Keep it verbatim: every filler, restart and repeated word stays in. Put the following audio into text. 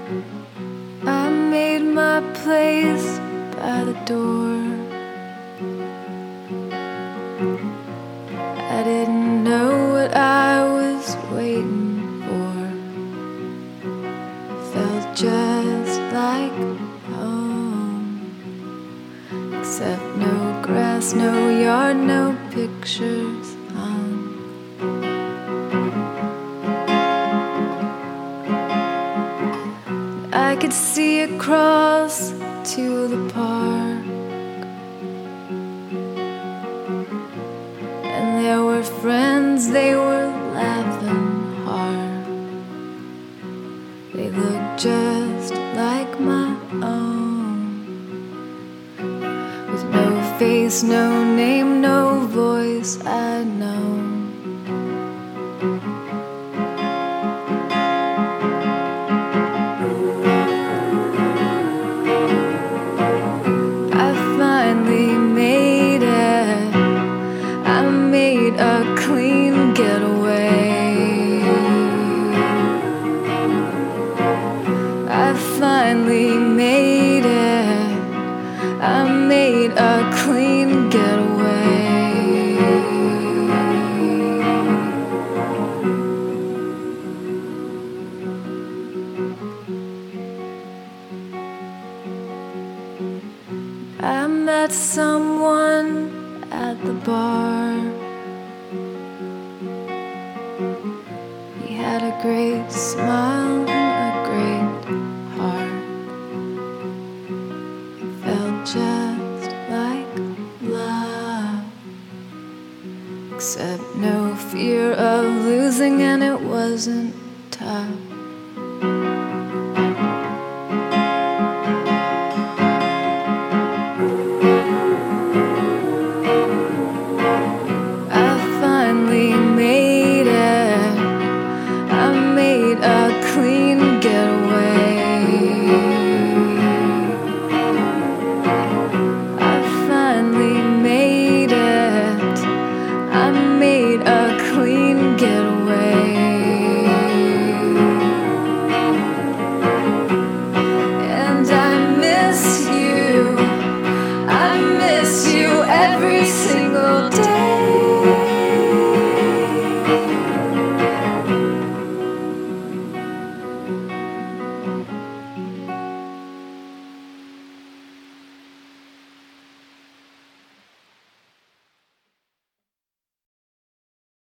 I made my place by the door. I didn't know what I was waiting for. Felt just like home, except no grass, no yard, no pictures hung. I could see across to the park, and there were friends, they were laughing hard. They looked just like my own, with no face, no name, no voice I'd known. A clean getaway. I finally made it. I made a clean getaway. I met someone at the bar. He had a great smile and a great heart. It felt just like love, except no fear of losing, and